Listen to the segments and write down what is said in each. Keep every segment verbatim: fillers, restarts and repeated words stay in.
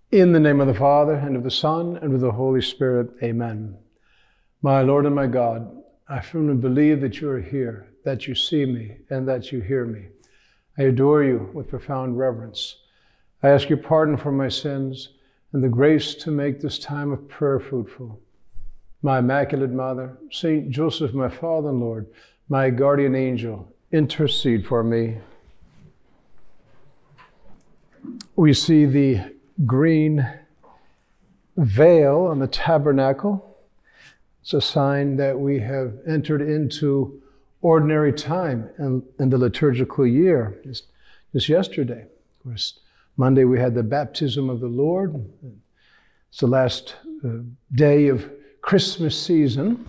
In the name of the Father, and of the Son, and of the Holy Spirit, amen. My Lord and my God, I firmly believe that you are here, that you see me, and that you hear me. I adore you with profound reverence. I ask your pardon for my sins and the grace to make this time of prayer fruitful. My Immaculate Mother, Saint Joseph, my Father and Lord, my guardian angel, intercede for me. We see the green veil on the tabernacle. It's a sign that we have entered into ordinary time in, in the liturgical year. Just, just yesterday, of course, Monday we had the baptism of the Lord. It's the last uh, day of Christmas season.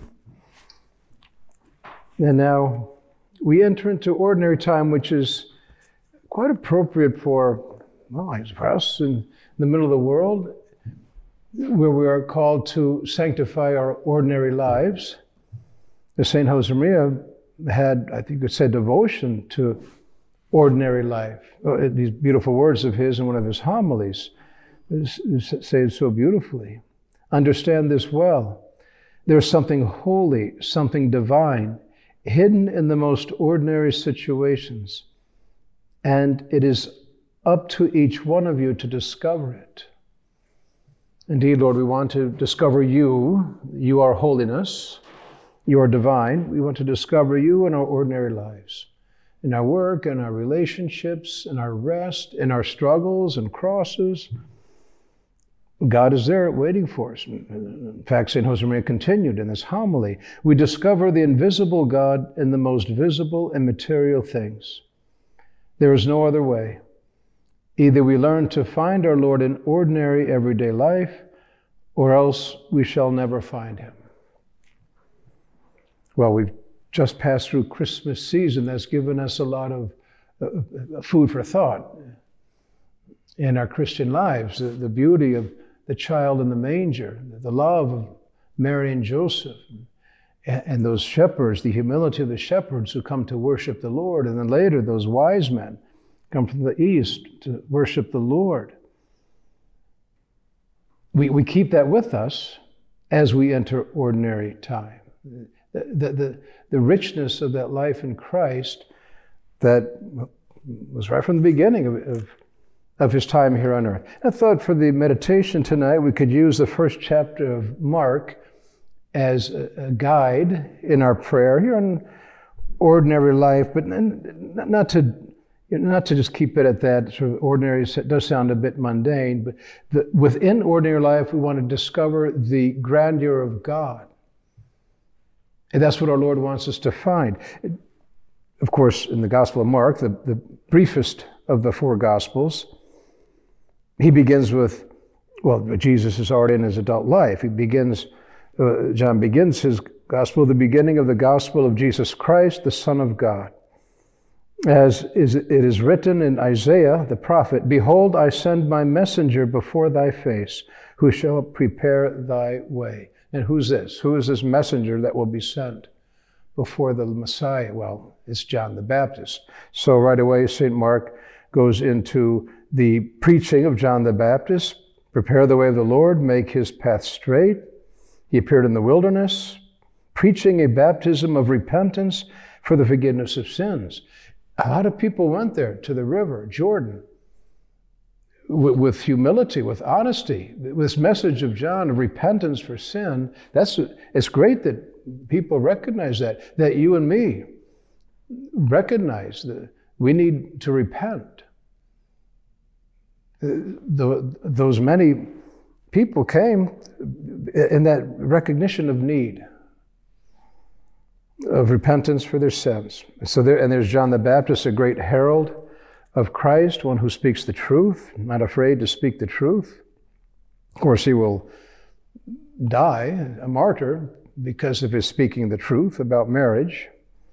And now we enter into ordinary time, which is quite appropriate for, well, for us in the middle of the world, where we are called to sanctify our ordinary lives. The Saint Josemaria had, I think it said, devotion to ordinary life. Oh, these beautiful words of his in one of his homilies say it so beautifully. Understand this well. There's something holy, something divine, hidden in the most ordinary situations, and it is up to each one of you to discover it. Indeed, Lord, we want to discover you. You are holiness. You are divine. We want to discover you in our ordinary lives, in our work, in our relationships, in our rest, in our struggles and crosses. God is there waiting for us. In fact, Saint Josemaria continued in this homily, we discover the invisible God in the most visible and material things. There is no other way. Either we learn to find our Lord in ordinary everyday life, or else we shall never find him. Well, we've just passed through Christmas season. That's given us a lot of uh, food for thought in our Christian lives. The, the beauty of the child in the manger, the love of Mary and Joseph, and, and those shepherds, the humility of the shepherds who come to worship the Lord, and then later those wise men come from the east to worship the Lord. We, we keep that with us as we enter ordinary time. The, the, the, the richness of that life in Christ that was right from the beginning of, of, of his time here on earth. I thought for the meditation tonight we could use the first chapter of Mark as a, a guide in our prayer here on ordinary life, but not to Not to just keep it at that sort of ordinary, it does sound a bit mundane, but the, within ordinary life, we want to discover the grandeur of God. And that's what our Lord wants us to find. Of course, in the Gospel of Mark, the, the briefest of the four Gospels, he begins with, well, Jesus is already in his adult life. He begins, uh, John begins his Gospel, the beginning of the Gospel of Jesus Christ, the Son of God. As is, it is written in Isaiah the prophet, behold, I send my messenger before thy face, who shall prepare thy way. And who's this? Who is this messenger that will be sent before the Messiah? Well, it's John the Baptist. So right away, Saint Mark goes into the preaching of John the Baptist, prepare the way of the Lord, make his path straight. He appeared in the wilderness, preaching a baptism of repentance for the forgiveness of sins. A lot of people went there to the river, Jordan, with, with humility, with honesty. This message of John of repentance for sin, that's, it's great that people recognize that, that you and me recognize that we need to repent. The, those many people came in that recognition of need, of repentance for their sins. So there, and there's John the Baptist, a great herald of Christ, one who speaks the truth, not afraid to speak the truth. Of course, he will die a martyr because of his speaking the truth about marriage.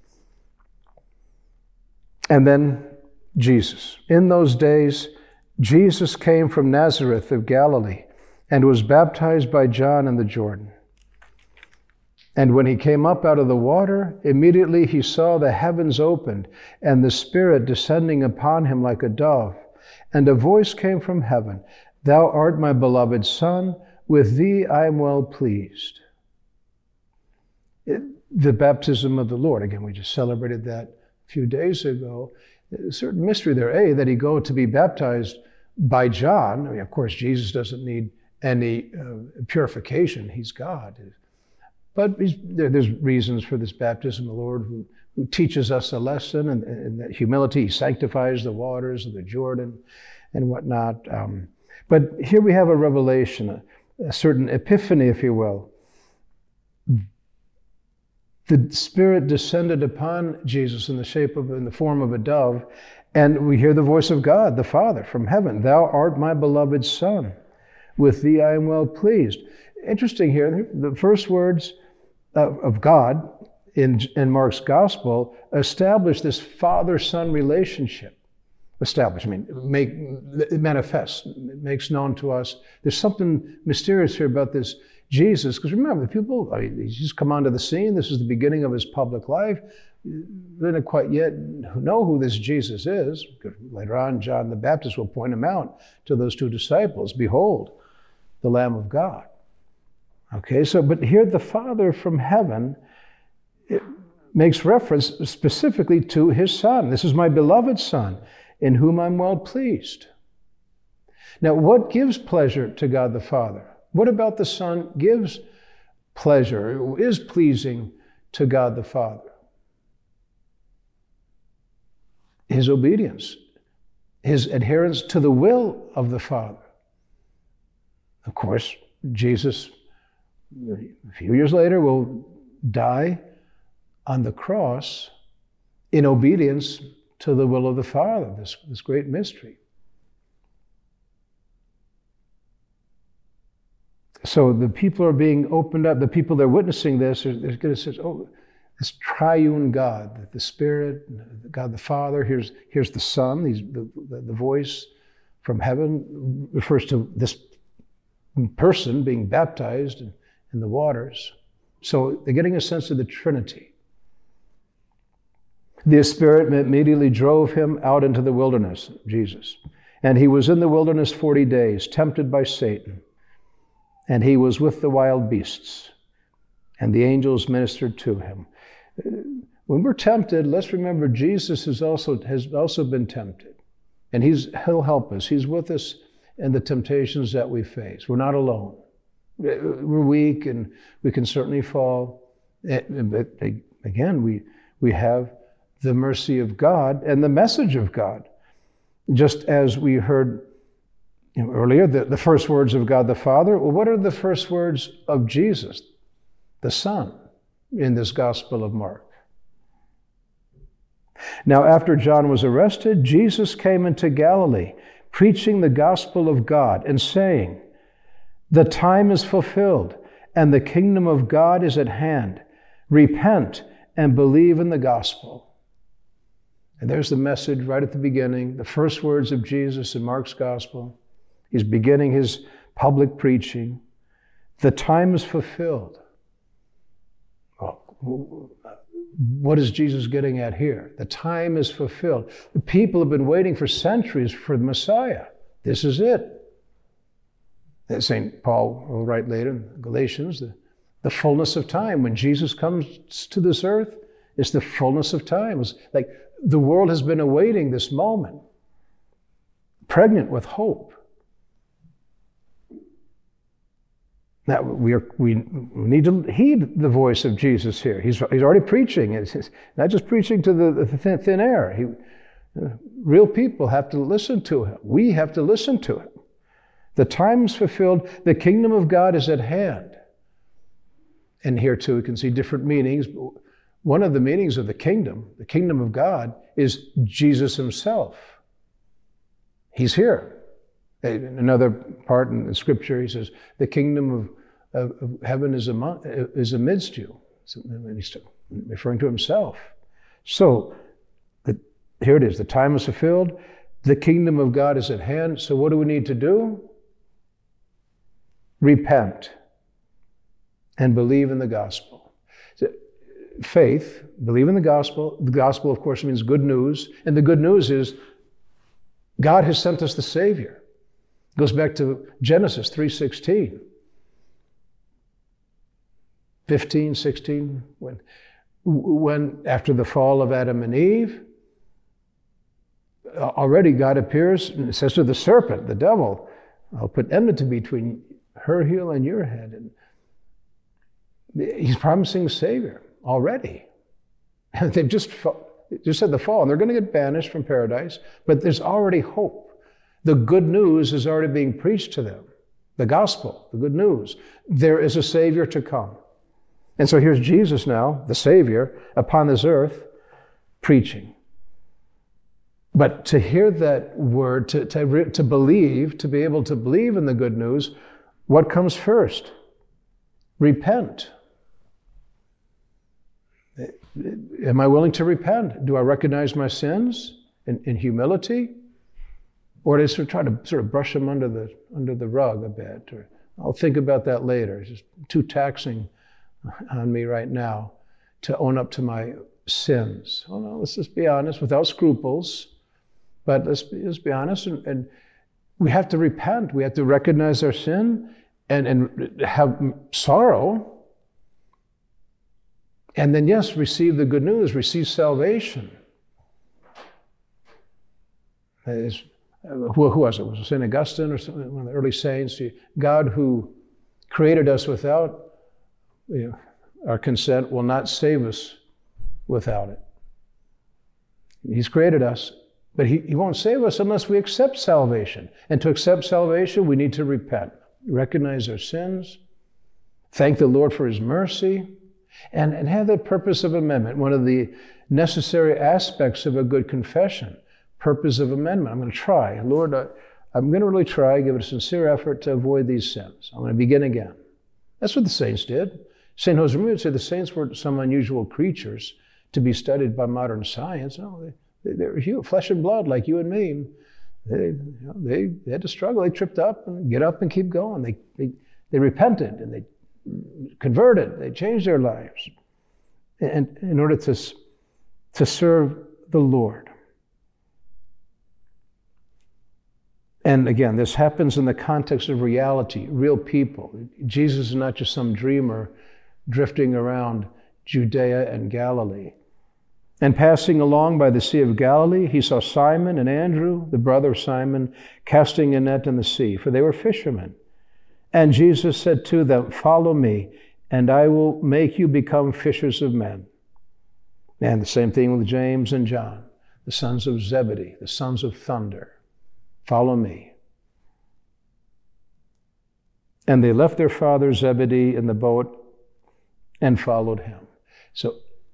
And then Jesus. In those days, Jesus came from Nazareth of Galilee and was baptized by John in the Jordan. And when he came up out of the water, immediately he saw the heavens opened and the Spirit descending upon him like a dove. And a voice came from heaven, Thou art my beloved Son, with thee I am well pleased. It, the baptism of the Lord, again, we just celebrated that a few days ago. There's a certain mystery there, A, that he go to be baptized by John. I mean, of course, Jesus doesn't need any uh, purification. He's God. But he's, there, there's reasons for this baptism of the Lord who, who teaches us a lesson, and, and that humility. He sanctifies the waters of the Jordan and whatnot. Um, but here we have a revelation, a, a certain epiphany, if you will. The Spirit descended upon Jesus in the shape of, in the form of a dove, and we hear the voice of God, the Father, from heaven. Thou art my beloved Son. With thee I am well pleased. Interesting here, the first words of, of God in, in Mark's gospel establish this father-son relationship. Establish, I mean, make, it manifests, it makes known to us. There's something mysterious here about this Jesus, because remember, the people, I mean, he's just come onto the scene. This is the beginning of his public life. They don't quite yet know who this Jesus is. Later on, John the Baptist will point him out to those two disciples. Behold, the Lamb of God. Okay, so, but here the Father from heaven it makes reference specifically to his Son. This is my beloved Son, in whom I'm well pleased. Now, what gives pleasure to God the Father? What about the Son gives pleasure, is pleasing to God the Father? His obedience, his adherence to the will of the Father. Of course, Jesus, a few years later, will die on the cross in obedience to the will of the Father, this, this great mystery. So the people are being opened up. The people that are witnessing this are going to say, oh, this triune God, the Spirit, God the Father, here's, here's the Son, he's the, the, the voice from heaven refers to this person being baptized in, in the waters. So they're getting a sense of the Trinity. The Spirit immediately drove him out into the wilderness, Jesus. And he was in the wilderness forty days, tempted by Satan. And he was with the wild beasts, and the angels ministered to him. When we're tempted, let's remember Jesus has also, has also been tempted. And he's, he'll help us. He's with us in the temptations that we face. We're not alone. We're weak, and we can certainly fall. But again, we, we have the mercy of God and the message of God. Just as we heard You know, earlier, the, the first words of God the Father. Well, what are the first words of Jesus, the Son, in this Gospel of Mark? Now, after John was arrested, Jesus came into Galilee, preaching the gospel of God and saying, the time is fulfilled, and the kingdom of God is at hand. Repent and believe in the gospel. And there's the message right at the beginning, the first words of Jesus in Mark's gospel. He's beginning his public preaching. The time is fulfilled. Well, what is Jesus getting at here? The time is fulfilled. The people have been waiting for centuries for the Messiah. This is it. Saint Paul will write later in Galatians, the, the fullness of time. When Jesus comes to this earth, it's the fullness of time. It's like the world has been awaiting this moment, pregnant with hope. Now, we, are, we need to heed the voice of Jesus here. He's, he's already preaching. It's not just preaching to the, the thin, thin air. He, uh, real people have to listen to him. We have to listen to him. The time is fulfilled. The kingdom of God is at hand. And here, too, we can see different meanings. One of the meanings of the kingdom, the kingdom of God, is Jesus himself. He's here. In another part in the scripture, he says, the kingdom of, of, of heaven is, among, is amidst you. So he's referring to himself. So the, here it is. The time is fulfilled. The kingdom of God is at hand. So what do we need to do? Repent and believe in the gospel. So, faith, believe in the gospel. The gospel, of course, means good news. And the good news is God has sent us the Savior. Goes back to Genesis three sixteen. fifteen, sixteen, when, when after the fall of Adam and Eve, already God appears and says to the serpent, the devil, I'll put enmity between her heel and your head. And he's promising a Savior already. They've just, just had the fall, and they're going to get banished from paradise, but there's already hope. The good news is already being preached to them. The gospel, the good news. There is a Savior to come. And so here's Jesus now, the Savior, upon this earth, preaching. But to hear that word, to, to, to believe, to be able to believe in the good news, what comes first? Repent. Am I willing to repent? Do I recognize my sins in, in humility? Or do I sort of try to sort of brush them under the under the rug a bit? Or I'll think about that later. It's just too taxing on me right now to own up to my sins. Well, no, let's just be honest, without scruples. But let's be, let's be honest, and, and we have to repent. We have to recognize our sin and, and have sorrow. And then, yes, receive the good news, receive salvation. It's, who, who was it? Was it Saint Augustine or something, one of the early saints? God, who created us without you know, our consent, will not save us without it. He's created us, but he, he won't save us unless we accept salvation. And to accept salvation, we need to repent, recognize our sins, thank the Lord for his mercy, and, and have that purpose of amendment. One of the necessary aspects of a good confession, purpose of amendment. I'm going to try. Lord, I, I'm going to really try, give it a sincere effort to avoid these sins. I'm going to begin again. That's what the saints did. Saint Josemaria would say the saints weren't some unusual creatures to be studied by modern science. No, they, they were human, flesh and blood like you and me. They, you know, they, they had to struggle. They tripped up and get up and keep going. They, they, they repented and they converted. They changed their lives and in order to, to serve the Lord. And again, this happens in the context of reality, real people. Jesus is not just some dreamer drifting around Judea and Galilee. And passing along by the Sea of Galilee, he saw Simon and Andrew, the brother of Simon, casting a net in the sea, for they were fishermen. And Jesus said to them, "Follow me, and I will make you become fishers of men." And the same thing with James and John, the sons of Zebedee, the sons of thunder. Follow me. And they left their father Zebedee in the boat and followed him. So,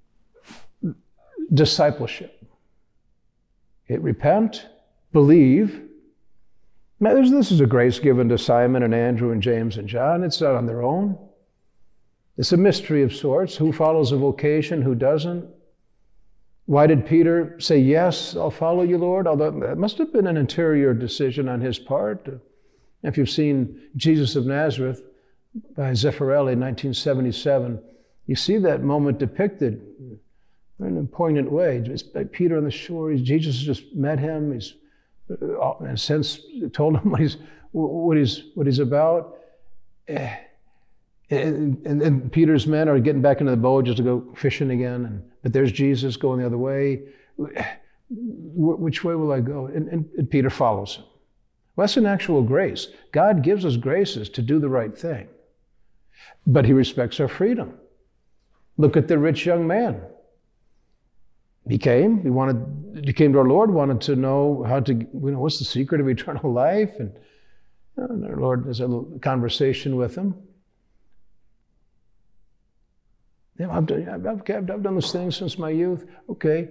discipleship. Okay, repent, believe. Now, this is a grace given to Simon and Andrew and James and John. It's not on their own. It's a mystery of sorts. Who follows a vocation, who doesn't? Why did Peter say, "Yes, I'll follow you, Lord"? Although that must have been an interior decision on his part. If you've seen Jesus of Nazareth by Zeffirelli in nineteen seventy-seven, you see that moment depicted in a poignant way. It's like Peter on the shore. He's, Jesus just met him. He's, in a sense, told him what he's what he's what he's about. And, and, and Peter's men are getting back into the boat just to go fishing again. And, but there's Jesus going the other way. Which way will I go? And, and, and Peter follows him. Well, that's an actual grace. God gives us graces to do the right thing. But he respects our freedom. Look at the rich young man. He came, he wanted, he came to our Lord, wanted to know how to, you know, what's the secret of eternal life? And, and our Lord has a little conversation with him. You know, I've done, I've, I've, I've done this thing since my youth. Okay.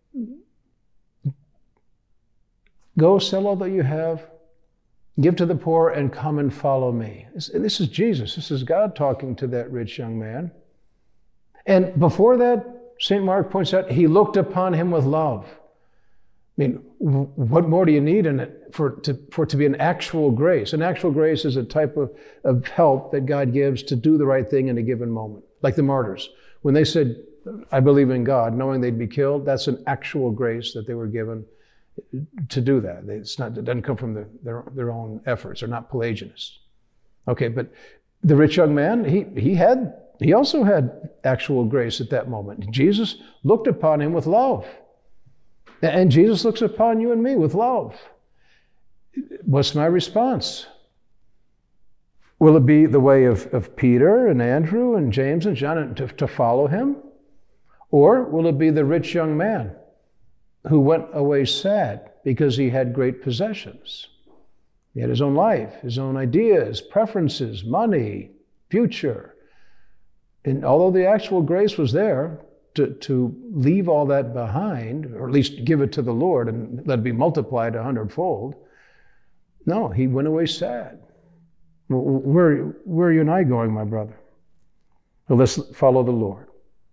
Go sell all that you have, give to the poor, and come and follow me. This, this is Jesus. This is God talking to that rich young man. And before that, Saint Mark points out, he looked upon him with love. I mean, what more do you need in it for, to, for it to be an actual grace? An actual grace is a type of, of help that God gives to do the right thing in a given moment. Like the martyrs. When they said, "I believe in God," knowing they'd be killed, that's an actual grace that they were given to do that. It's not, it doesn't come from the, their, their own efforts. They're not Pelagianists. Okay, but the rich young man, he, he had, he also had actual grace at that moment. Jesus looked upon him with love. And Jesus looks upon you and me with love. What's my response? Will it be the way of, of Peter and Andrew and James and John to, to follow him? Or will it be the rich young man who went away sad because he had great possessions? He had his own life, his own ideas, preferences, money, future. And although the actual grace was there to, to leave all that behind, or at least give it to the Lord and let it be multiplied a hundredfold, no, he went away sad. Where, where are you and I going, my brother? Well, let's follow the Lord.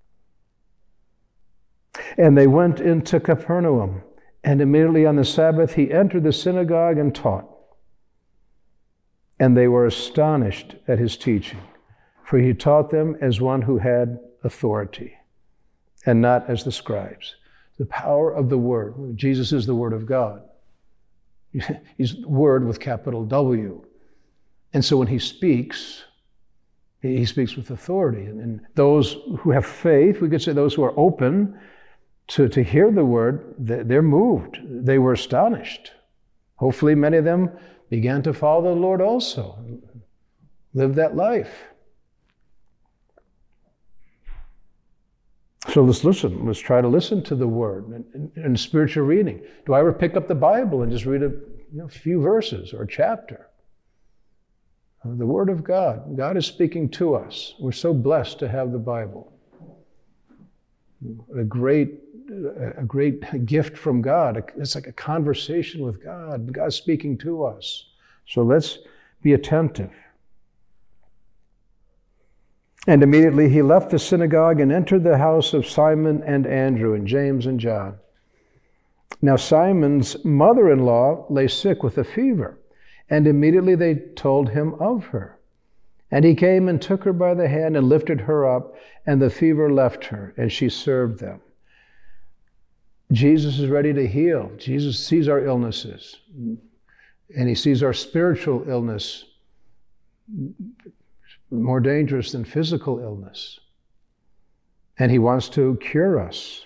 And they went into Capernaum, and immediately on the Sabbath he entered the synagogue and taught. And they were astonished at his teaching, for he taught them as one who had authority, and not as the scribes. The power of the Word. Jesus is the Word of God. He's Word with capital W. And so when he speaks, he speaks with authority. And those who have faith, we could say those who are open to, to hear the word, they're moved. They were astonished. Hopefully many of them began to follow the Lord also, live that life. So let's listen. Let's try to listen to the word and, and, and spiritual reading. Do I ever pick up the Bible and just read a you know, few verses or a chapter? The Word of God. God is speaking to us. We're so blessed to have the Bible. A great, a great gift from God. It's like a conversation with God. God's speaking to us. So let's be attentive. And immediately he left the synagogue and entered the house of Simon and Andrew and James and John. Now Simon's mother-in-law lay sick with a fever. And immediately they told him of her. And he came and took her by the hand and lifted her up, and the fever left her, and she served them. Jesus is ready to heal. Jesus sees our illnesses, and he sees our spiritual illness more dangerous than physical illness. And he wants to cure us.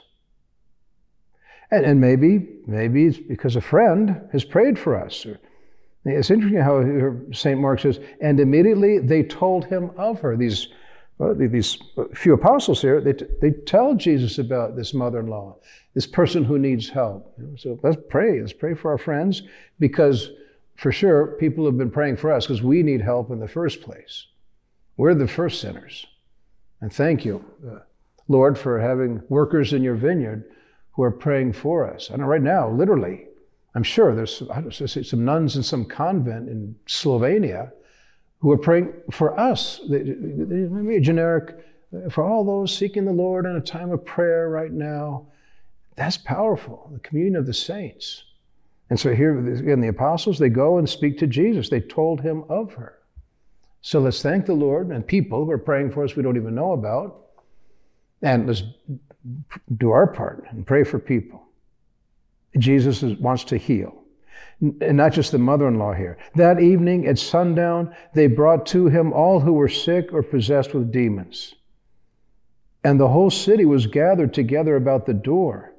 And, and maybe, maybe it's because a friend has prayed for us. Or, It's interesting how Saint Mark says, and immediately they told him of her. These, well, these few apostles here, they, they tell Jesus about this mother-in-law, this person who needs help. So let's pray. Let's pray for our friends, because for sure people have been praying for us because we need help in the first place. We're the first sinners. And thank you, uh, Lord, for having workers in your vineyard who are praying for us. I know right now, literally, I'm sure there's some nuns in some convent in Slovenia who are praying for us. Maybe a generic, for all those seeking the Lord in a time of prayer right now. That's powerful, the communion of the saints. And so here, again, the apostles, they go and speak to Jesus. They told him of her. So let's thank the Lord and people who are praying for us we don't even know about. And let's do our part and pray for people. Jesus wants to heal. And not just the mother-in-law here. That evening at sundown, they brought to him all who were sick or possessed with demons. And the whole city was gathered together about the door.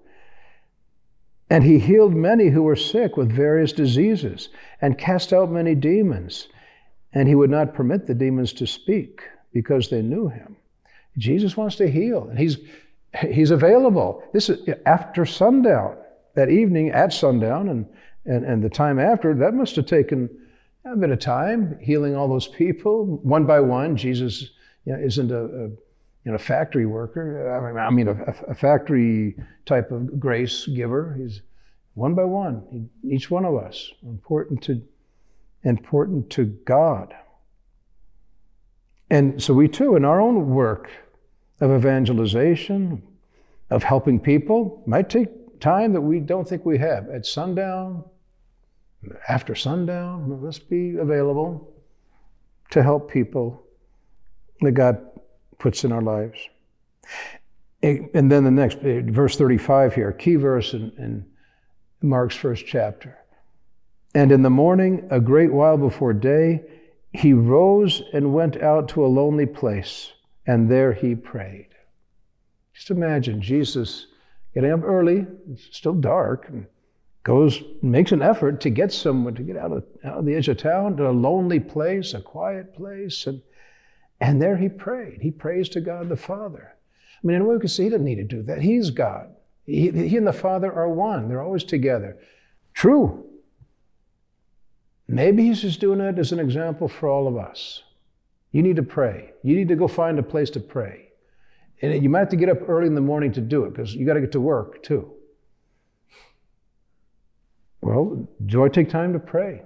And he healed many who were sick with various diseases and cast out many demons. And he would not permit the demons to speak because they knew him. Jesus wants to heal, and he's, he's available. This is after sundown. That evening at sundown and, and, and the time after, that must have taken a bit of time, healing all those people one by one. Jesus you know, isn't a, a you know, factory worker. I mean, I mean a, a factory type of grace giver. He's one by one, he, each one of us, important to, important to God. And so we too, in our own work of evangelization, of helping people, might take time that we don't think we have. At sundown, after sundown, let's be available to help people that God puts in our lives. And then the next, verse thirty-five here, key verse in, in, Mark's first chapter. And in the morning, a great while before day, he rose and went out to a lonely place, and there he prayed. Just imagine Jesus getting up early, it's still dark, and goes, makes an effort to get someone to get out of, out of the edge of town to a lonely place, a quiet place, and, and there he prayed. He prays to God the Father. I mean, in a way we can see he didn't need to do that. He's God. He, he and the Father are one. They're always together. True. Maybe he's just doing it as an example for all of us. You need to pray. You need to go find a place to pray. And you might have to get up early in the morning to do it because you got to get to work too. Well, do I take time to pray?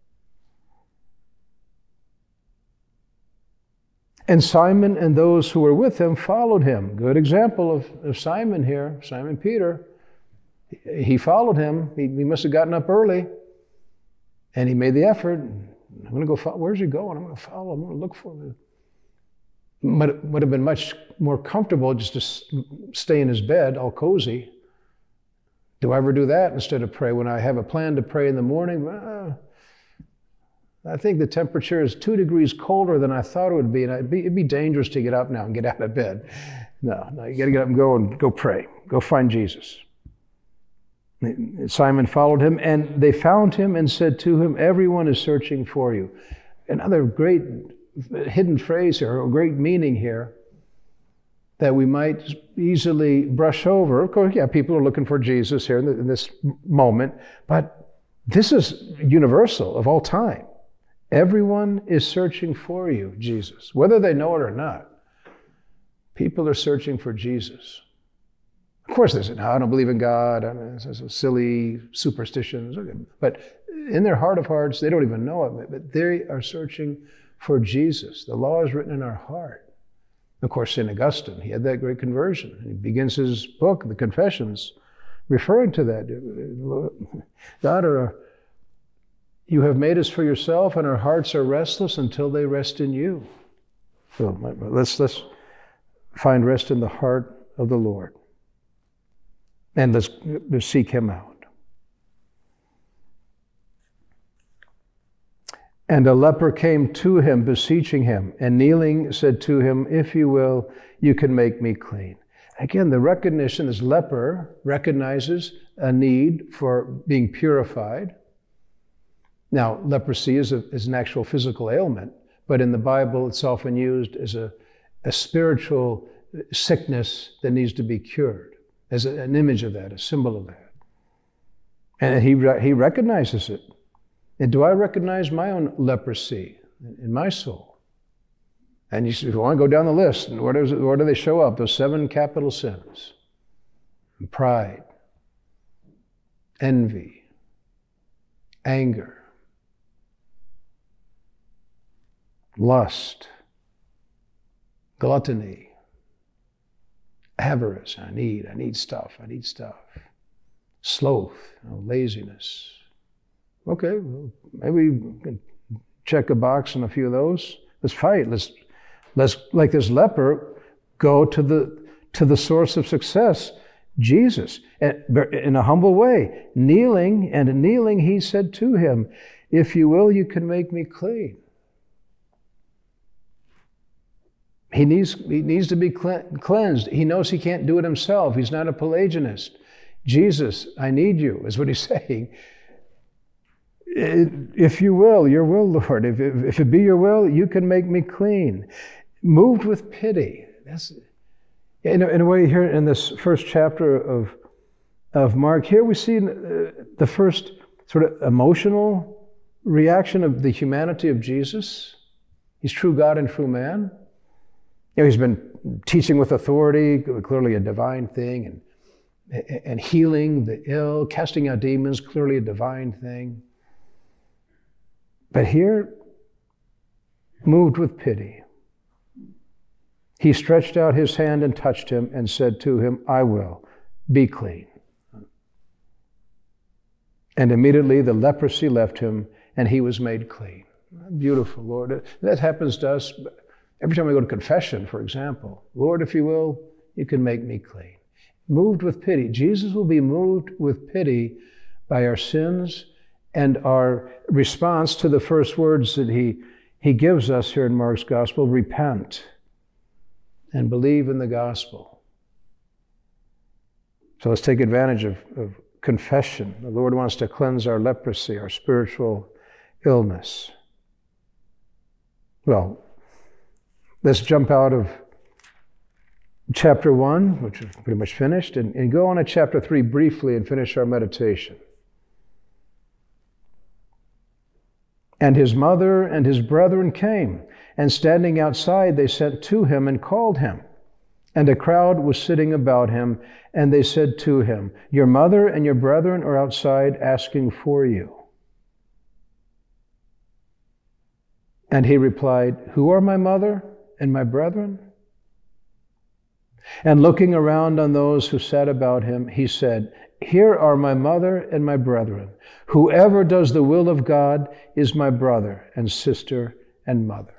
And Simon and those who were with him followed him. Good example of, of Simon here, Simon Peter. He followed him. He, he must have gotten up early. And he made the effort. I'm going to go follow. Where's he going? I'm going to follow. I'm going to look for him. But it would have been much more comfortable just to stay in his bed, all cozy. Do I ever do that instead of pray? When I have a plan to pray in the morning, well, I think the temperature is two degrees colder than I thought it would be, and it'd be, it'd be dangerous to get up now and get out of bed. No, no, you got to get up and go and go pray. Go find Jesus. Simon followed him, and they found him and said to him, "Everyone is searching for you." Another great hidden phrase here, or great meaning here, that we might easily brush over. Of course, yeah, people are looking for Jesus here in, the, in this moment, but this is universal of all time. Everyone is searching for you, Jesus, whether they know it or not. People are searching for Jesus. Of course, they say, "No, I don't believe in God. I mean, this is silly superstitions." But in their heart of hearts, they don't even know it, but they are searching for Jesus. The law is written in our heart. Of course, Saint Augustine, he had that great conversion. He begins his book, the Confessions, referring to that. God, you have made us for yourself, and our hearts are restless until they rest in you. So let's, let's find rest in the heart of the Lord. And let's, let's seek him out. And a leper came to him, beseeching him, and kneeling said to him, "If you will, you can make me clean." Again, the recognition, this leper recognizes a need for being purified. Now, leprosy is, a, is an actual physical ailment, but in the Bible it's often used as a, a spiritual sickness that needs to be cured, as a, an image of that, a symbol of that. And he, he recognizes it. And do I recognize my own leprosy in my soul? And you, if you want to go down the list, where, does it, where do they show up? Those seven capital sins. Pride, envy, anger, lust, gluttony, avarice. I need, I need stuff, I need stuff. Sloth, you know, laziness. Okay, well, maybe we can check a box on a few of those. Let's fight. Let's, let's, like this leper, go to the to the source of success, Jesus, in a humble way. Kneeling, and kneeling, he said to him, "If you will, you can make me clean." He needs, he needs to be cleansed. He knows he can't do it himself. He's not a Pelagianist. Jesus, I need you, is what he's saying. If you will, your will, Lord, if, if it be your will, you can make me clean. Moved with pity. That's, in a, in a way, here in this first chapter of, of Mark, here we see the first sort of emotional reaction of the humanity of Jesus. He's true God and true man. You know, he's been teaching with authority, clearly a divine thing, and, and healing the ill, casting out demons, clearly a divine thing. But here, moved with pity, he stretched out his hand and touched him and said to him, "I will, be clean." And immediately the leprosy left him and he was made clean. Beautiful, Lord. That happens to us every time we go to confession, for example. "Lord, if you will, you can make me clean." Moved with pity. Jesus will be moved with pity by our sins and our response to the first words that he, he gives us here in Mark's gospel, repent and believe in the gospel. So let's take advantage of, of confession. The Lord wants to cleanse our leprosy, our spiritual illness. Well, let's jump out of chapter one, which is pretty much finished, and, and go on to chapter three briefly and finish our meditation. And his mother and his brethren came, and standing outside they sent to him and called him. And a crowd was sitting about him, and they said to him, your mother and your brethren are outside asking for you. And he replied, who are my mother and my brethren? And looking around on those who sat about him, he said, here are my mother and my brethren. Whoever does the will of God is my brother and sister and mother.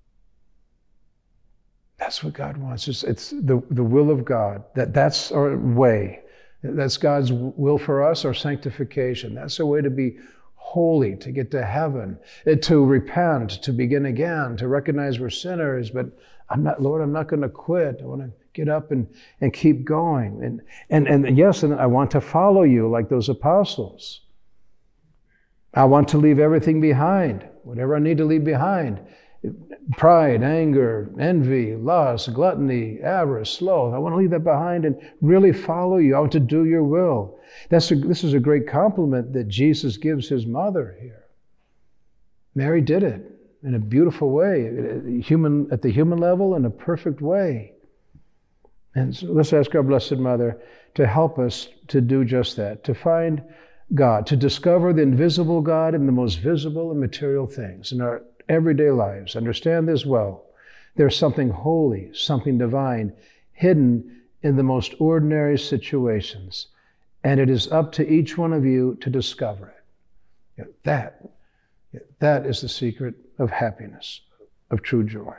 That's what God wants. It's, it's the, the will of God. That, that's our way. That's God's will for us, our sanctification. That's a way to be holy, to get to heaven, to repent, to begin again, to recognize we're sinners. But I'm not, Lord, I'm not going to quit. I want to get up and, and keep going. And, and, and yes, and I want to follow you like those apostles. I want to leave everything behind, whatever I need to leave behind. Pride, anger, envy, lust, gluttony, avarice, sloth. I want to leave that behind and really follow you. I want to do your will. That's a, this is a great compliment that Jesus gives his mother here. Mary did it in a beautiful way, human at the human level, in a perfect way. And so let's ask our Blessed Mother to help us to do just that, to find God, to discover the invisible God in the most visible and material things in our everyday lives. Understand this well. There's something holy, something divine, hidden in the most ordinary situations. And it is up to each one of you to discover it. You know, that, that is the secret of happiness, of true joy.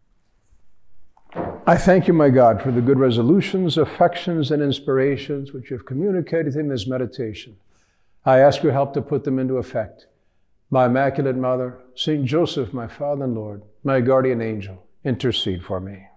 I thank you, my God, for the good resolutions, affections, and inspirations which you have communicated in this meditation. I ask your help to put them into effect. My Immaculate Mother, Saint Joseph, my Father and Lord, my guardian angel, intercede for me.